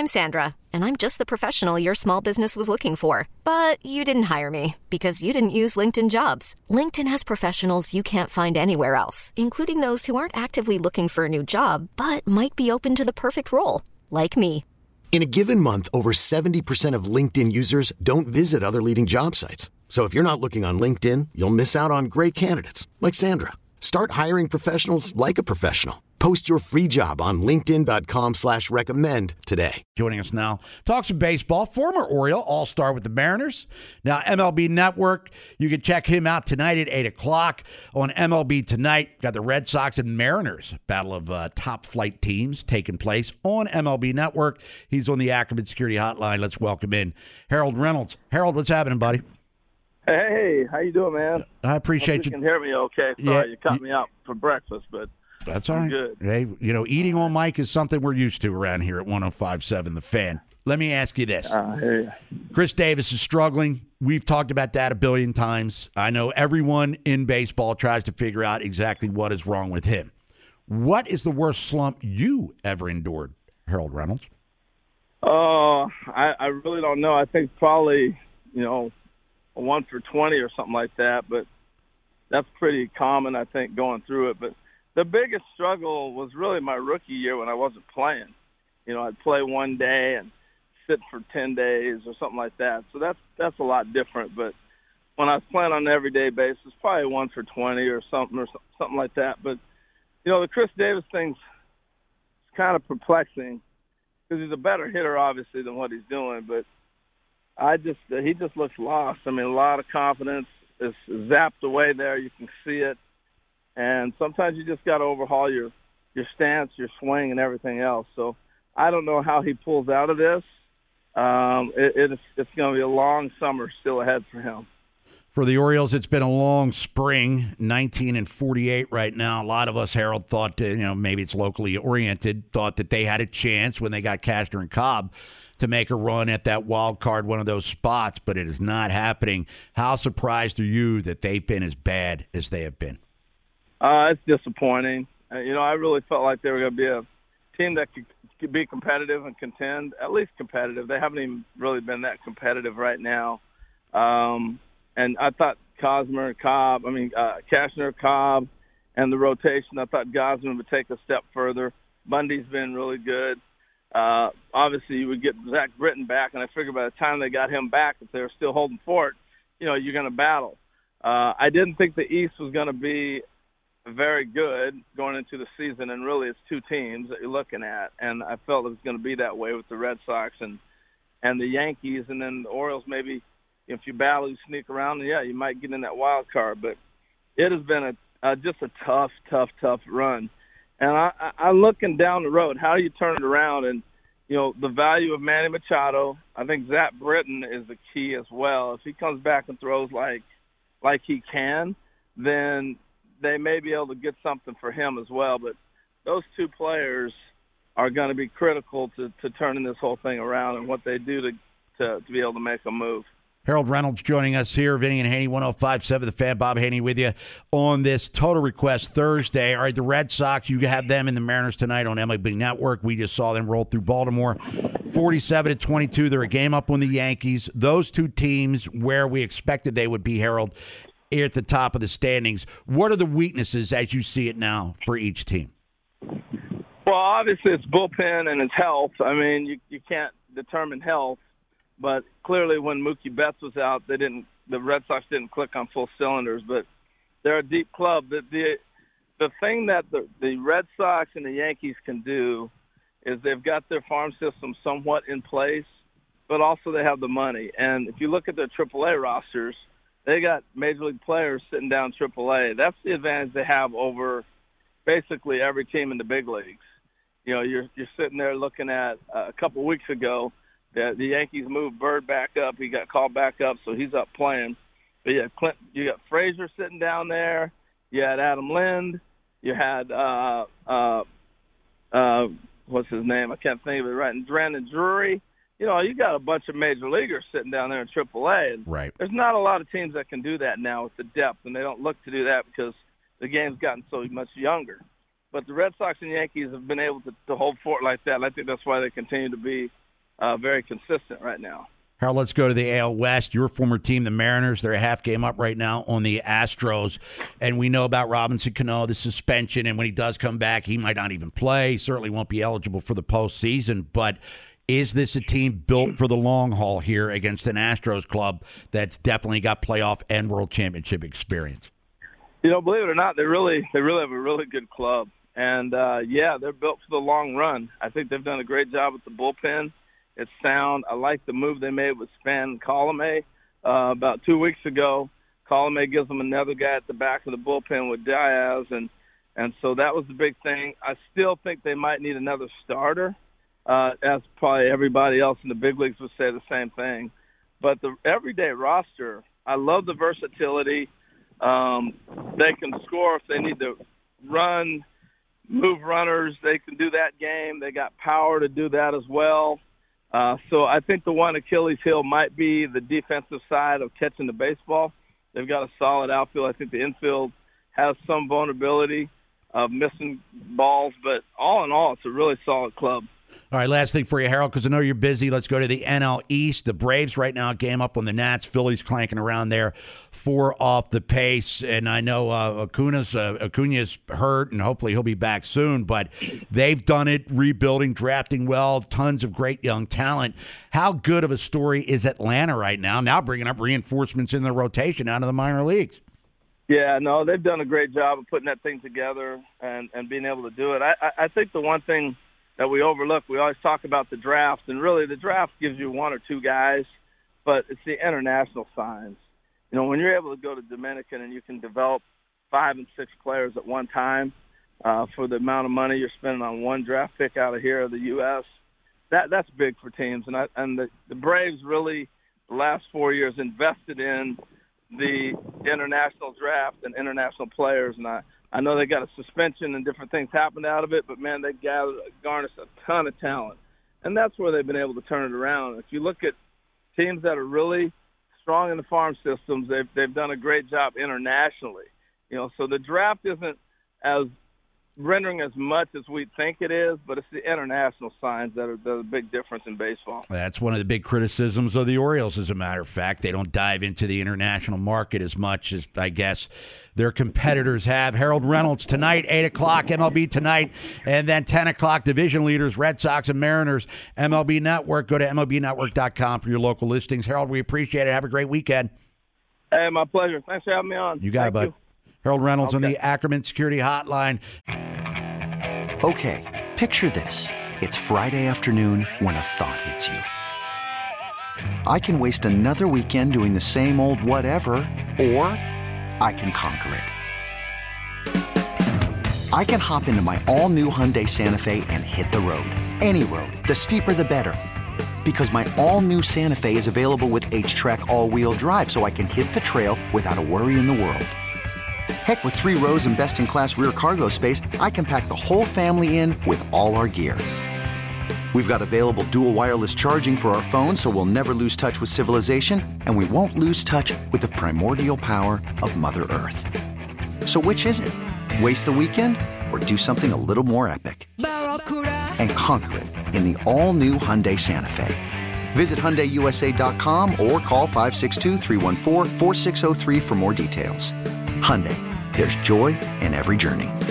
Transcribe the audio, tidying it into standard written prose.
I'm Sandra, and I'm just the professional your small business was looking for. But you didn't hire me because you didn't use LinkedIn Jobs. LinkedIn has professionals you can't find anywhere else, including those who aren't actively looking for a new job, but might be open to the perfect role, like me. In a given month, over 70% of LinkedIn users don't visit other leading job sites. So if you're not looking on LinkedIn, you'll miss out on great candidates like Sandra. Start hiring professionals like a professional. Post your free job on linkedin.com/recommend today. Joining us now, talks some baseball, former Oriole, all-star with the Mariners. Now, MLB Network, you can check him out tonight at 8 o'clock on MLB Tonight. Got the Red Sox and Mariners, battle of top-flight teams taking place on MLB Network. He's on the Ackerman Security Hotline. Let's welcome in Harold Reynolds. Harold, what's happening, buddy? Hey, how you doing, man? I appreciate you. Can hear me okay? Sorry, you caught me out for breakfast, but that's all right. Good. Hey, eating on mic is something we're used to around here at 105.7 The Fan. Let me ask you this. Chris Davis is struggling. We've talked about that a billion times. I know everyone in baseball tries to figure out exactly what is wrong with him. What is the worst slump you ever endured, Harold Reynolds? I really don't know. I think probably, a 1 for 20 or something like that, but that's pretty common, I think, going through it. But the biggest struggle was really my rookie year when I wasn't playing. I'd play one day and sit for 10 days or something like that. So that's a lot different. But when I was playing on an everyday basis, probably 1 for 20 or something like that. But, the Chris Davis thing's kind of perplexing because he's a better hitter, obviously, than what he's doing. But he just looks lost. I mean, a lot of confidence is zapped away there. You can see it. And sometimes you just got to overhaul your stance, your swing, and everything else. So I don't know how he pulls out of this. It's going to be a long summer still ahead for him. For the Orioles, it's been a long spring, 19-48 right now. A lot of us, Harold, thought, maybe it's locally oriented, thought that they had a chance when they got Cashner and Cobb to make a run at that wild card, one of those spots, but it is not happening. How surprised are you that they've been as bad as they have been? It's disappointing. I really felt like they were going to be a team that could be competitive and contend, at least competitive. They haven't even really been that competitive right now. And I thought Cashner, Cobb, and the rotation, I thought Gausman would take a step further. Bundy's been really good. Obviously, you would get Zach Britton back, and I figured by the time they got him back, if they were still holding fort, you're going to battle. I didn't think the East was going to be very good going into the season, and really it's two teams that you're looking at, and I felt it was going to be that way with the Red Sox and the Yankees, and then the Orioles maybe, if you battle, you sneak around, and you might get in that wild card, but it has been just a tough run. And I'm looking down the road. How do you turn it around? And, the value of Manny Machado, I think Zach Britton is the key as well. If he comes back and throws like he can, then they may be able to get something for him as well. But those two players are going to be critical to turning this whole thing around and what they do to be able to make a move. Harold Reynolds joining us here, Vinny and Haney, 105.7 The Fan. Bob Haney with you on this Total Request Thursday. All right, the Red Sox, you have them and the Mariners tonight on MLB Network. We just saw them roll through Baltimore, 47-22. They're a game up on the Yankees. Those two teams where we expected they would be, Harold, at the top of the standings. What are the weaknesses as you see it now for each team? Well, obviously it's bullpen and it's health. I mean, you can't determine health. But clearly, when Mookie Betts was out, the Red Sox didn't click on full cylinders. But they're a deep club. The thing that the Red Sox and the Yankees can do is they've got their farm system somewhat in place, but also they have the money. And if you look at their AAA rosters, they got major league players sitting down AAA. That's the advantage they have over basically every team in the big leagues. You're sitting there looking at a couple of weeks ago. The Yankees moved Bird back up. He got called back up, so he's up playing. But you got Frazier sitting down there. You had Adam Lind. You had what's his name? I can't think of it right. And Brandon Drury. You got a bunch of major leaguers sitting down there in AAA. And right. There's not a lot of teams that can do that now with the depth, and they don't look to do that because the game's gotten so much younger. But the Red Sox and Yankees have been able to hold fort like that. And I think that's why they continue to be very consistent right now. Harold, let's go to the AL West. Your former team, the Mariners, they're a half game up right now on the Astros. And we know about Robinson Cano, the suspension. And when he does come back, he might not even play. He certainly won't be eligible for the postseason. But is this a team built for the long haul here against an Astros club that's definitely got playoff and world championship experience? Believe it or not, they really have a really good club. And, they're built for the long run. I think they've done a great job with the bullpen. It's sound. I like the move they made with Span Colome about 2 weeks ago. Colome gives them another guy at the back of the bullpen with Diaz, and so that was the big thing. I still think they might need another starter, as probably everybody else in the big leagues would say the same thing. But the everyday roster, I love the versatility. They can score if they need to run, move runners. They can do that game. They got power to do that as well. So I think the one Achilles heel might be the defensive side of catching the baseball. They've got a solid outfield. I think the infield has some vulnerability of missing balls, but all in all, it's a really solid club. All right, last thing for you, Harold, because I know you're busy. Let's go to the NL East. The Braves right now game up on the Nats. Phillies clanking around there, 4 off the pace. And I know Acuna's hurt, and hopefully he'll be back soon. But they've done it, rebuilding, drafting well, tons of great young talent. How good of a story is Atlanta right now? Now bringing up reinforcements in the rotation out of the minor leagues. Yeah, no, they've done a great job of putting that thing together and being able to do it. I think the one thing that we overlook, we always talk about the draft, and really the draft gives you 1 or 2 guys, but it's the international signs. When you're able to go to Dominican and you can develop 5 and 6 players at one time for the amount of money you're spending on one draft pick out of here of the U.S., that's big for teams. And the Braves really, the last 4 years, invested in the international draft and international players, and I know they got a suspension and different things happened out of it, but, man, they garnished a ton of talent. And that's where they've been able to turn it around. If you look at teams that are really strong in the farm systems, they've done a great job internationally. So the draft isn't as rendering as much as we think it is, but it's the international signs that are the big difference in baseball. That's one of the big criticisms of the Orioles, as a matter of fact. They don't dive into the international market as much as, I guess, their competitors have. Harold Reynolds tonight, 8 o'clock, MLB Tonight, and then 10 o'clock, division leaders, Red Sox and Mariners, MLB Network. Go to MLBnetwork.com for your local listings. Harold, we appreciate it. Have a great weekend. Hey, my pleasure. Thanks for having me on. You got it, bud. Harold Reynolds on the Ackerman Security Hotline. Okay, picture this. It's Friday afternoon when a thought hits you. I can waste another weekend doing the same old whatever, or I can conquer it. I can hop into my all-new Hyundai Santa Fe and hit the road. Any road. The steeper, the better. Because my all-new Santa Fe is available with H-Track all-wheel drive, so I can hit the trail without a worry in the world. Heck, with 3 rows and best-in-class rear cargo space, I can pack the whole family in with all our gear. We've got available dual wireless charging for our phones, so we'll never lose touch with civilization, and we won't lose touch with the primordial power of Mother Earth. So which is it? Waste the weekend or do something a little more epic? And conquer it in the all-new Hyundai Santa Fe. Visit HyundaiUSA.com or call 562-314-4603 for more details. Hyundai, there's joy in every journey.